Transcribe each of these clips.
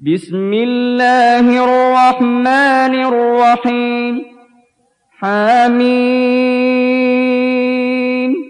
بسم الله الرحمن الرحيم حميم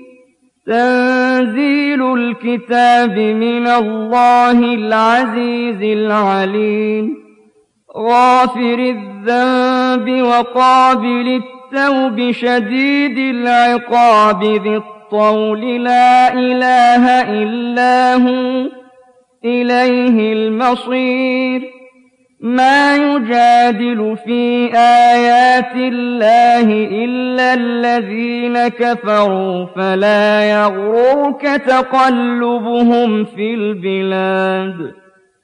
تنزيل الكتاب من الله العزيز العليم غافر الذنب وقابل التوب شديد العقاب ذي الطول لا إله إلا هو إليه المصير ما يجادل في آيات الله إلا الذين كفروا فلا يغررك تقلبهم في البلاد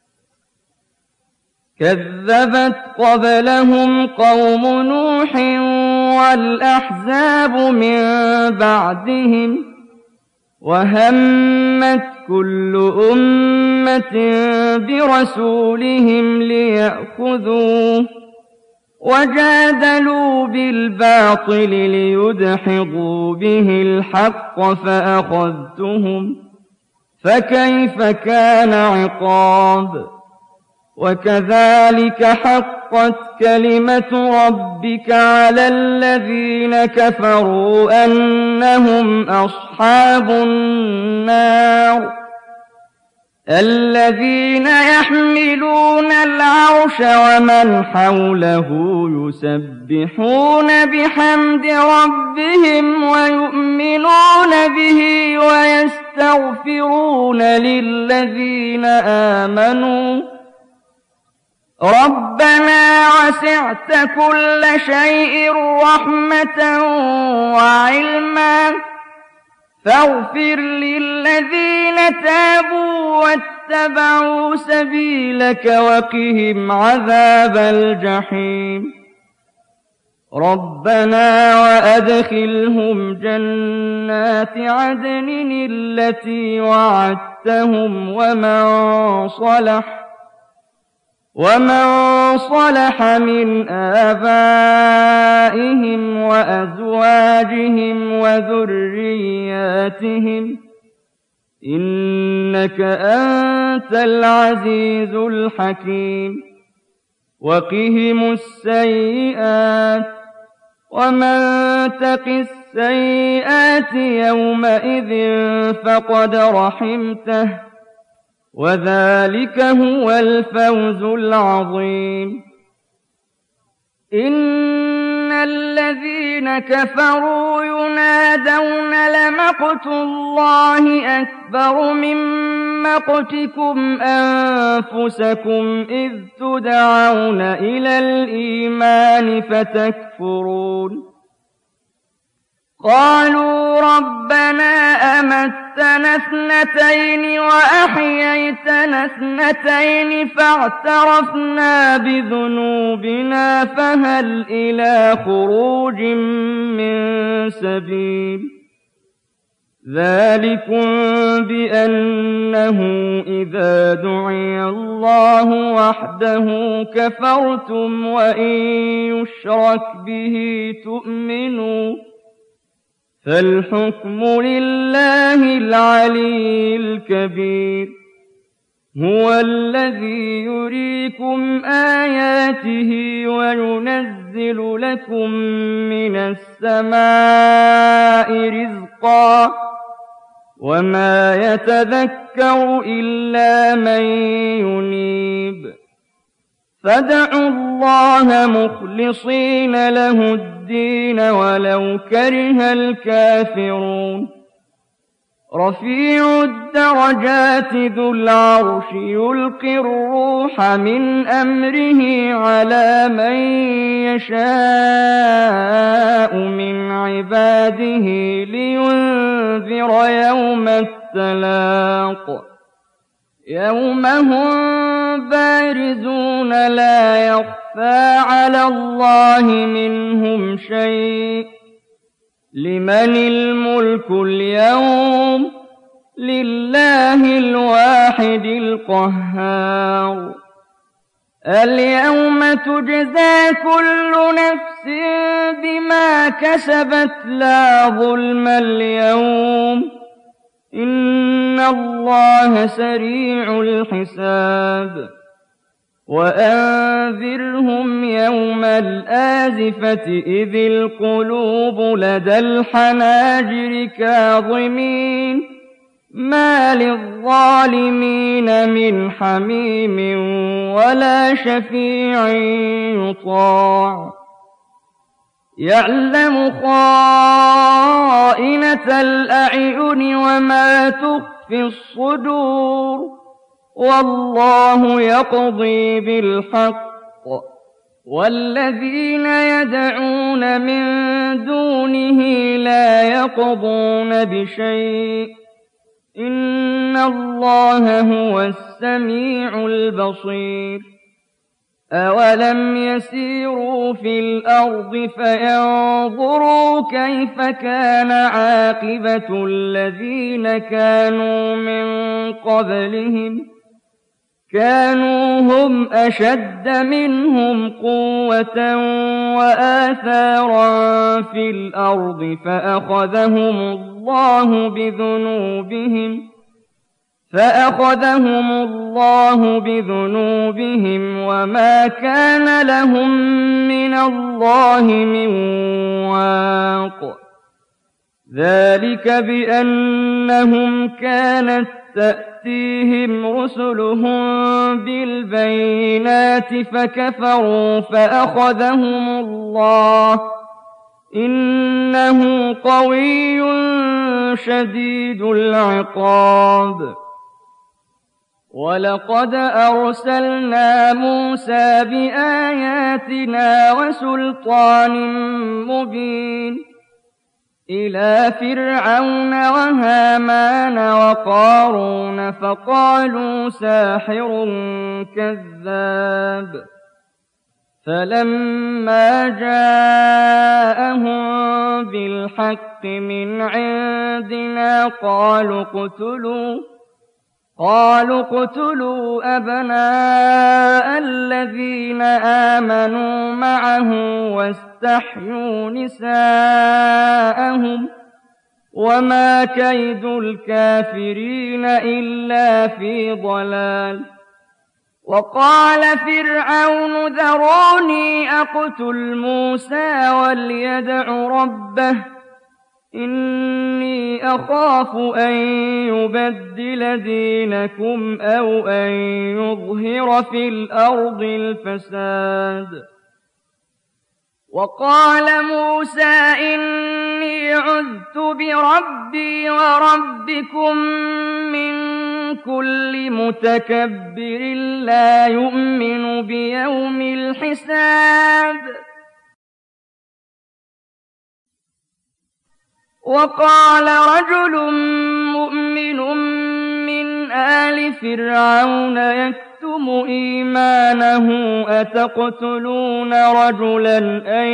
كذبت قبلهم قوم نوح والأحزاب من بعدهم وهمت كل أمة برسولهم ليأخذوه وجادلوا بالباطل ليدحضوا به الحق فأخذتهم فكيف كان عقاب وكذلك حقت كلمة ربك على الذين كفروا أنهم أصحاب النار الذين يحملون العرش ومن حوله يسبحون بحمد ربهم ويؤمنون به ويستغفرون للذين آمنوا ربنا وسعت كل شيء رحمة وعلما فاغفر للذين تابوا واتبعوا سبيلك وقهم عذاب الجحيم ربنا وأدخلهم جنات عدن التي وعدتهم ومن صلح من آبائهم وأزواجهم وذرياتهم إنك أنت العزيز الحكيم وقهم السيئات ومن تق السيئات يومئذ فقد رحمته وذلك هو الفوز العظيم إن الذين كفروا ينادون لمقت الله أكبر من مقتكم أنفسكم إذ تدعون إلى الإيمان فتكفرون قالوا ربنا أمتنا اثنتين وأحييتنا اثنتين فاعترفنا بذنوبنا فهل إلى خروج من سبيل ذلكم بأنه إذا دعي الله وحده كفرتم وإن يشرك به تؤمنوا فالحكم لله العلي الكبير هو الذي يريكم آياته وينزل لكم من السماء رزقا وما يتذكر إلا من ينيب فادعوا الله مخلصين له الدين ولو كره الكافرون رفيع الدرجات ذو العرش يلقي الروح من أمره على من يشاء من عباده لينذر يوم التلاق يوم هم بارزون لا يخفى على الله منهم شيء لمن الملك اليوم لله الواحد القهار اليوم تجزى كل نفس بما كسبت لا ظلم اليوم إن الله سريع الحساب وأنذرهم يوم الآزفة إذ القلوب لدى الحناجر كاظمين ما للظالمين من حميم ولا شفيع يطاع يعلم خائنة الأعين وما تخفي الصدور والله يقضي بالحق والذين يدعون من دونه لا يقضون بشيء إن الله هو السميع البصير أولم يسيروا في الأرض فينظروا كيف كان عاقبة الذين كانوا من قبلهم كانوا هم أشد منهم قوة وآثارا في الأرض فأخذهم الله بذنوبهم وما كان لهم من الله من واق ذلك بأنهم كانت تأتيهم رسلهم بالبينات فكفروا فأخذهم الله إنه قوي شديد العقاب ولقد أرسلنا موسى بآياتنا وسلطان مبين إلى فرعون وهامان وقارون فقالوا ساحر كذاب فلما جاءهم بالحق من عندنا قالوا اقتلوا أبناء الذين آمنوا معه واستحيوا نساءهم وما كيد الكافرين إلا في ضلال وقال فرعون ذروني أقتل موسى وليدع ربه إني أخاف أن يبدل دينكم أو أن يظهر في الأرض الفساد وقال موسى إني عذت بربي وربكم من كل متكبر لا يؤمن بيوم الحساب وقال رجل مؤمن من آل فرعون يكتم إيمانه أتقتلون رجلا أن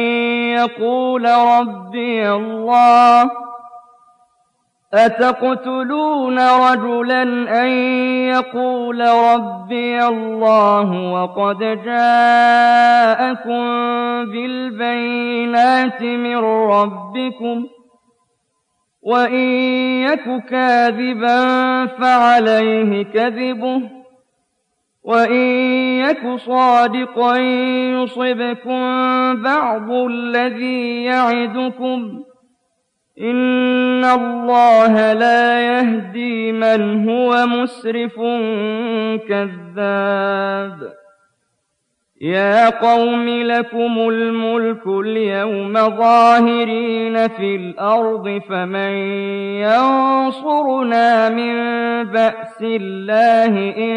يقول ربي الله وقد جاءكم بالبينات من ربكم وإن يك كاذبا فعليه كذبه وإن يك صادقا يصبكم بعض الذي يعدكم إن الله لا يهدي من هو مسرف كذاب يا قوم لكم الملك اليوم ظاهرين في الأرض فمن ينصرنا من بأس الله إن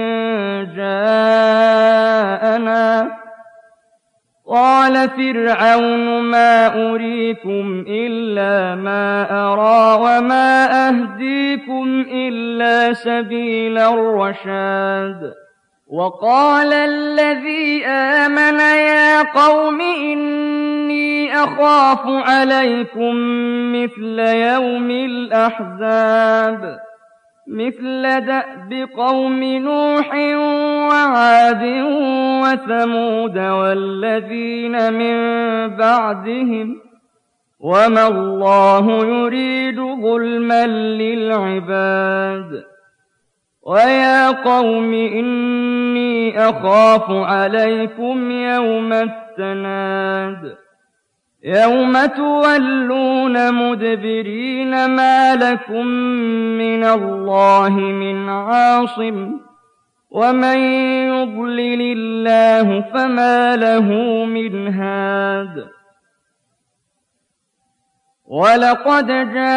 جاءنا قال فرعون ما أريكم إلا ما أرى وما أهديكم إلا سبيل الرشاد وقال الذي آمن يا قوم إني أخاف عليكم مثل يوم الأحزاب مثل دأب قوم نوح وعاد وثمود والذين من بعدهم وما الله يريد ظلما للعباد ويا قوم إني أخاف عليكم يوم التناد يوم تولون مدبرين ما لكم من الله من عاصم ومن يضلل الله فما له من هاد ولقد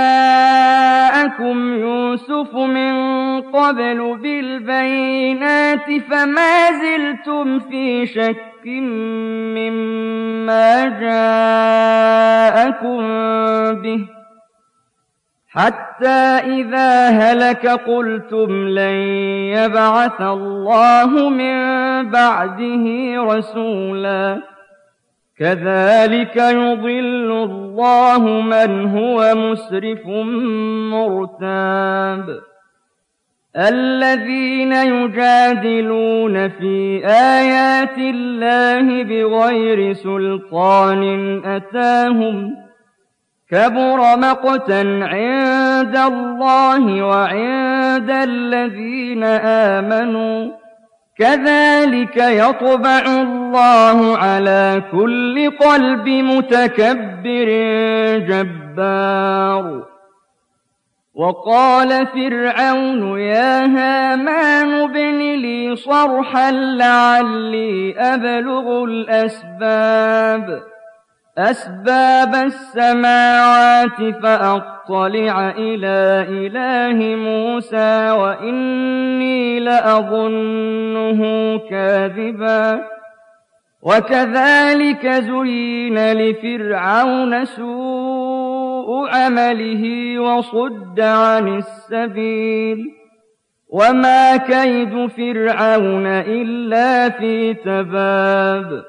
جاءكم يوسف من قبل بالبينات فما زلتم في شك مما جاءكم به حتى إذا هلك قلتم لن يبعث الله من بعده رسولا كذلك يضل الله من هو مسرف مرتاب الذين يجادلون في آيات الله بغير سلطان أتاهم كبر مقتا عند الله وعند الذين آمنوا كذلك يطبع الله على كل قلب متكبر جبار وقال فرعون يا هامان ابن لي صرحا لعلي أبلغ أسباب السماوات فأطلع إلى إله موسى وإني لأظنه كاذبا وكذلك زين لفرعون سوء عمله وصد عن السبيل وما كيد فرعون إلا في تباب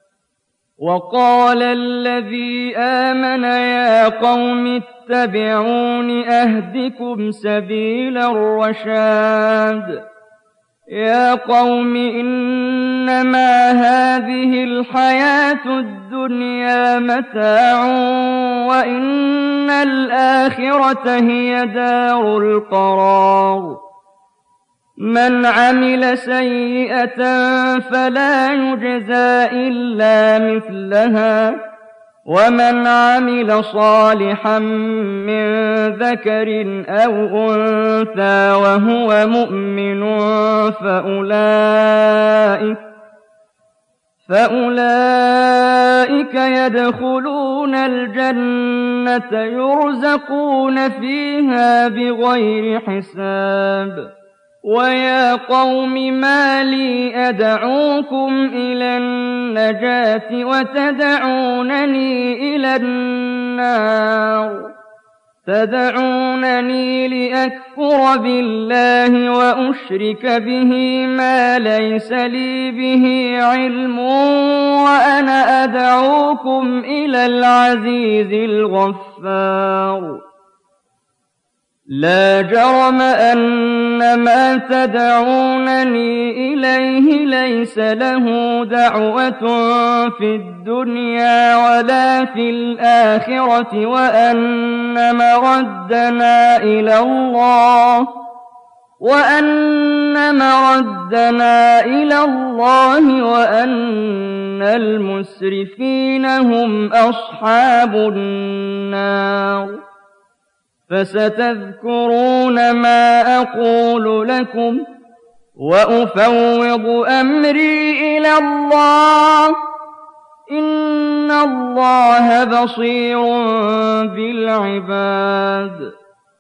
وقال الذي آمن يا قوم اتبعون أهدكم سبيل الرشاد يا قوم إنما هذه الحياة الدنيا متاع وإن الآخرة هي دار القرار من عمل سيئة فلا يجزى إلا مثلها ومن عمل صالحا من ذكر أو أنثى وهو مؤمن فأولئك يدخلون الجنة يرزقون فيها بغير حساب ويا قوم ما لي أدعوكم إلى النجاة وتدعونني إلى النار تدعونني لأكفر بالله وأشرك به ما ليس لي به علم وأنا أدعوكم إلى العزيز الغفار لا جرم أن ما تدعونني إليه ليس له دعوة في الدنيا ولا في الآخرة وأن مردنا إلى الله وأن المسرفين هم أصحاب النار فستذكرون ما أقول لكم وأفوض أمري إلى الله إن الله بصير بالعباد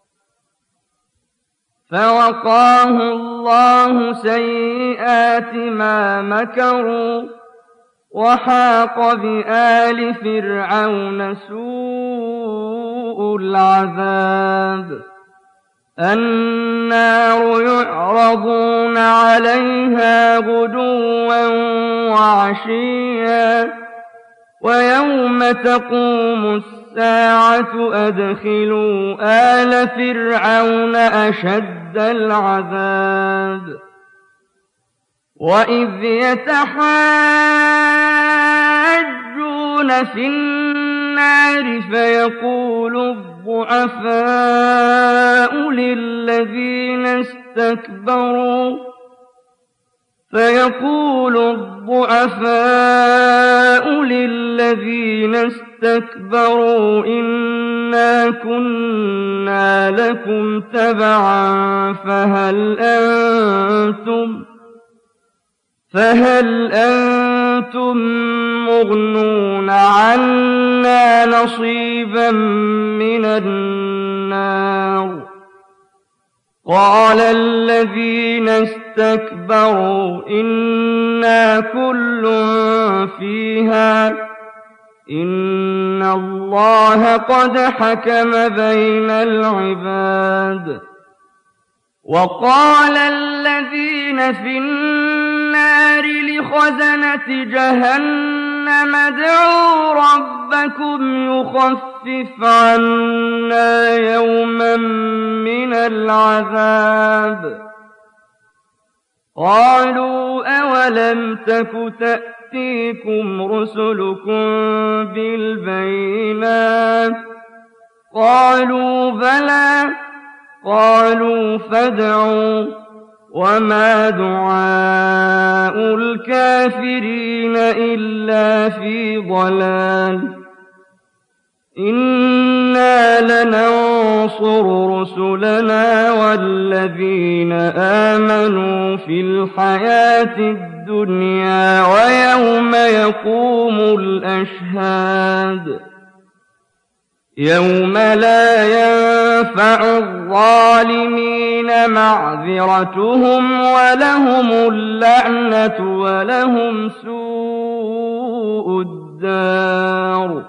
فوقاه الله سيئات ما مكروا وحاق بآل فرعون سوء العذاب النار يعرضون عليها غدوا وعشيا ويوم تقوم الساعة أدخلوا آل فرعون أشد العذاب وإذ يتحاجون في النار فيقول الضعفاء للذين فيقول الضعفاء للذين استكبروا إنا كنا لكم تبعا فهل أنتم مغنون عنا نصيبا من النار قال الذين استكبروا إنا كل فيها إن الله قد حكم بين العباد وقال الذين في النار لخزنة جهنم ادعوا ربكم يخفف عنا يوما من العذاب قالوا أولم تك تأتيكم رسلكم بالبينات قالوا بلى قالوا فادعوا وما دعاء الكافرين إلا في ضلال إنا لننصر رسلنا والذين آمنوا في الحياة الدنيا ويوم يقوم الأشهاد يوم لا ينفع الظالمين معذرتهم ولهم اللعنة ولهم سوء الدار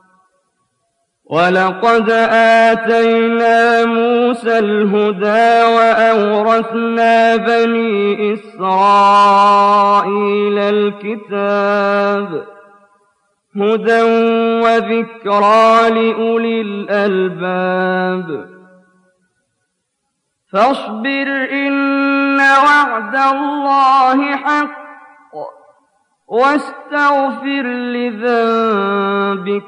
ولقد آتينا موسى الهدى وأورثنا بني إسرائيل الكتاب هدى وذكرى لأولي الألباب فاصبر إن وعد الله حق واستغفر لذنبك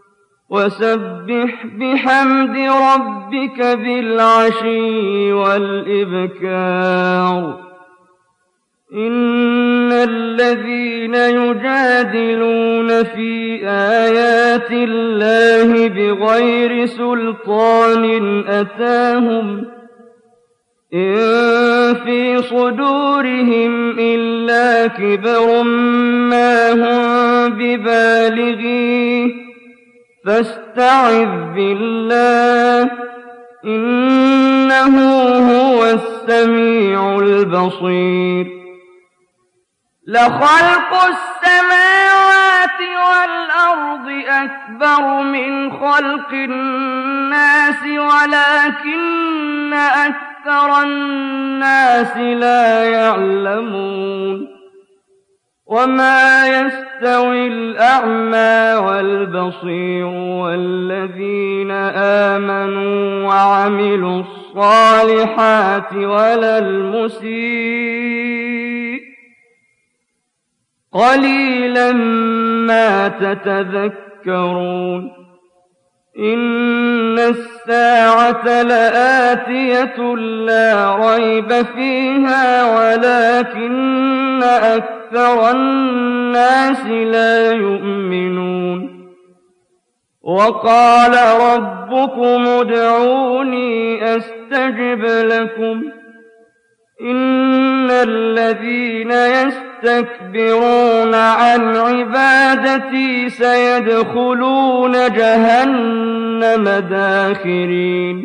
وسبح بحمد ربك بالعشي والإبكار إن الذين يجادلون في آيات الله بغير سلطان أتاهم إن في صدورهم إلا كبر ما هم ببالغيه فاستعذ بالله إنه هو السميع البصير لخلق السماوات والأرض أكبر من خلق الناس ولكن أكثر الناس لا يعلمون وما يستوي الأعمى والبصير والذين آمنوا وعملوا الصالحات ولا المسيء قليلا ما تتذكرون إن الساعة لآتية لا ريب فيها ولكن أكثر الناس لا يؤمنون وقال ربكم ادعوني أستجب لكم إن الذين يستكبرون عن عبادتي سيدخلون جهنم داخرين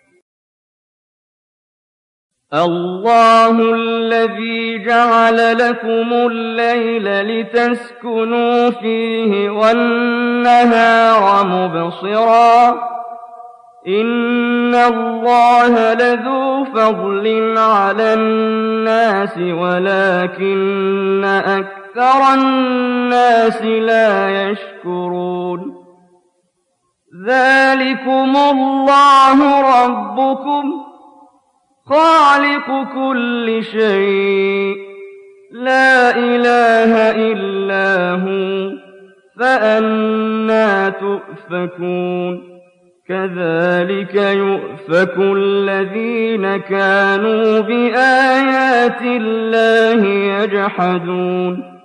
الله الذي جعل لكم الليل لتسكنوا فيه والنهار مبصرا إن الله لذو فضل على الناس ولكن أكثر الناس لا يشكرون ذلكم الله ربكم خالق كل شيء لا إله إلا هو فأنى تؤفكون كذلك يؤفك الذين كانوا بآيات الله يجحدون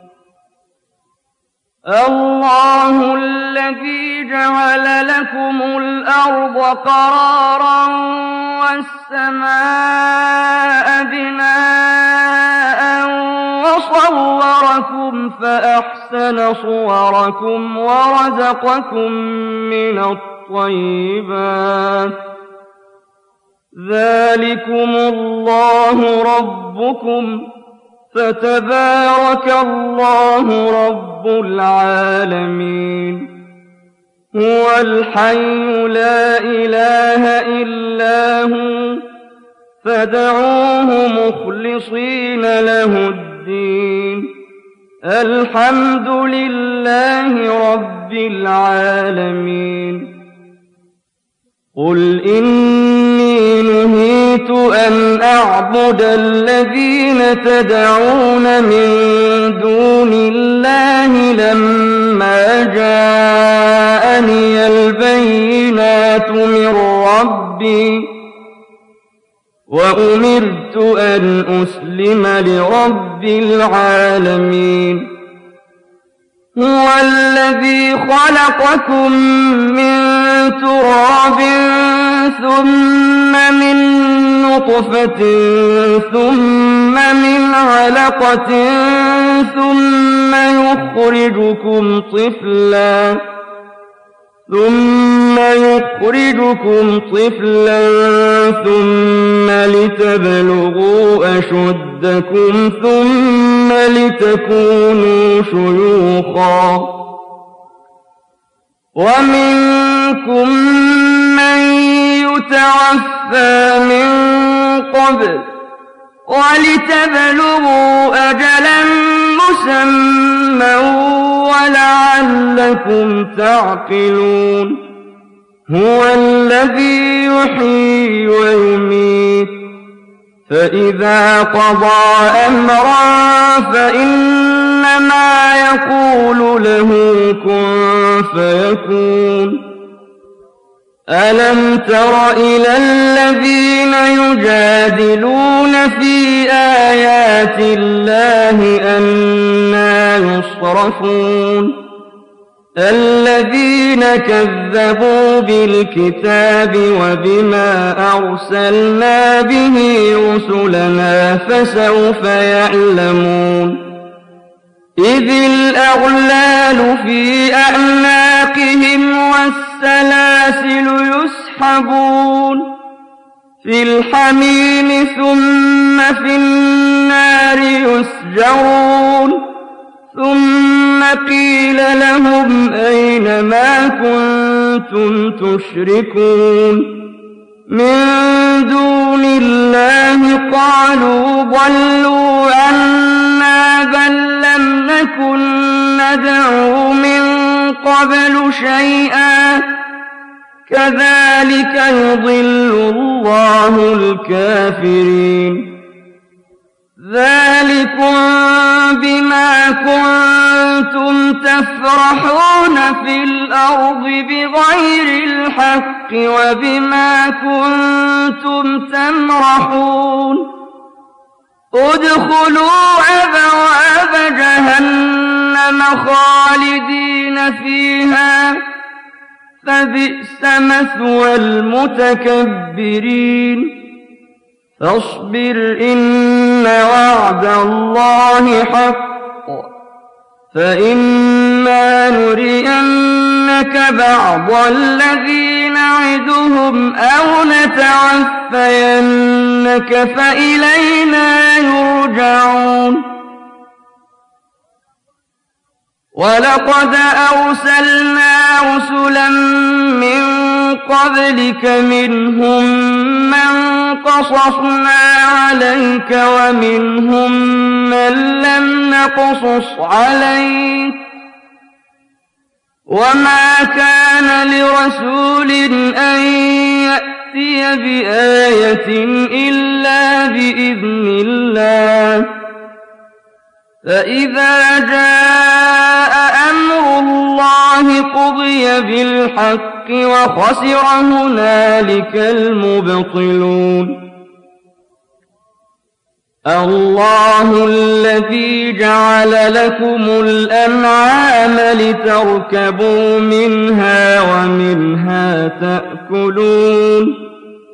الله الذي جعل لكم الأرض قرارا والسماء بناء وصوركم فأحسن صوركم ورزقكم من الطيبات ذلكم الله ربكم فتبارك الله رب العالمين هو الحي لا إله إلا هو فادعوه مخلصين له الدين الحمد لله رب العالمين قل إني نهيت أن أعبد الذين تدعون من دون الله لما جاءني البينات من ربي وأمرت أن أسلم لرب العالمين هو الذي خلقكم من تراب ثم من نطفة ثم من علقة ثم يخرجكم طفلا ثم لتبلغوا أشدكم ثم لتكونوا شيوخا ومنكم من يتوفى من قبل ولتبلغوا أجلا مسمى ولعلكم تعقلون هو الذي يحيي ويميت فإذا قضى أمرا فإنما يقول له كن فيكون ألم تر إلى الذين يجادلون في آيات الله أنى يصرفون الذين كذبوا بالكتاب وبما أرسلنا به رسلنا فسوف يعلمون إذ الأغلال في أعناقهم والسلاسل يسحبون في الحميم ثم في النار يسجرون ثم قيل لهم أين ما كنتم تشركون من دون الله قالوا ضلوا عنا بل لم نكن ندعو من قبل شيئا كذلك يضل الله الكافرين ذلكم بما كنتم تفرحون في الأرض بغير الحق وبما كنتم تمرحون ادخلوا أبواب جهنم خالدين فيها فبئس مثوى المتكبرين فاصبر إن وعد الله حق فإما نرينك بعض الذي نعدهم أو نتعفينك فإلينا يرجعون ولقد أرسلنا رسلا من قبلك منهم من قصصنا عليك ومنهم من لم نقصص عليك وما كان لرسول أن يأتي بآية إلا بإذن الله فإذا جاء أمر الله قضي بالحق وخسر هنالك المبطلون. الله الذي جعل لكم الأنعام لتركبوا منها ومنها تأكلون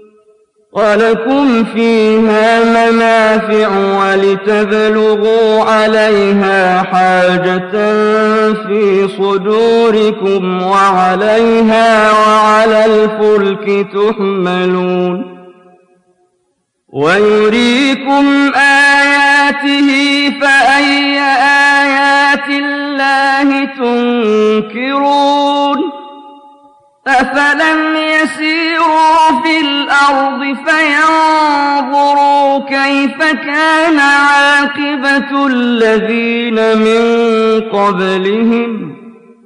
ولكم فيها منافع ولتبلغوا عليها حاجة في صدوركم وعليها وعلى الفلك تحملون ويريكم آياته فأي آيات الله تنكرون أفلم يسيروا في الأرض فينظروا كيف كان عاقبة الذين من قبلهم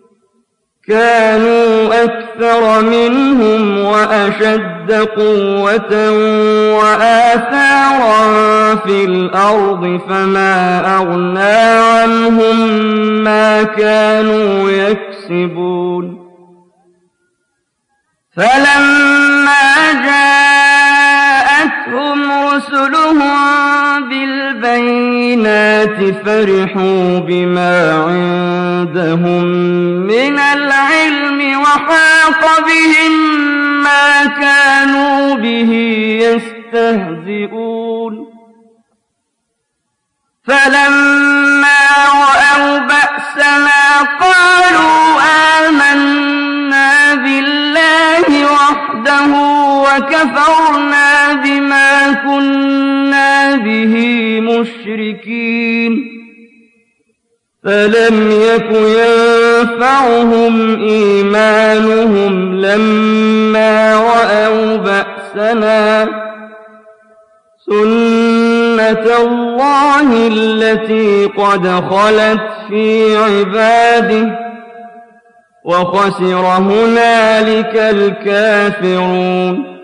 كانوا أكثر منهم وأشد قوة وآثارا في الأرض فما أغنى عنهم ما كانوا يكسبون فلما جاءتهم رسلهم بالبينات فرحوا بما عندهم من العلم وحاق بهم ما كانوا به يستهزئون فلما رأوا بأسنا قالوا آمنا بالله وحده وكفرنا بما كنا به مشركين فلم يك ينفعهم إيمانهم لما رأوا بأسنا سنة الله التي قد خلت في عباده وخسر هنالك الكافرون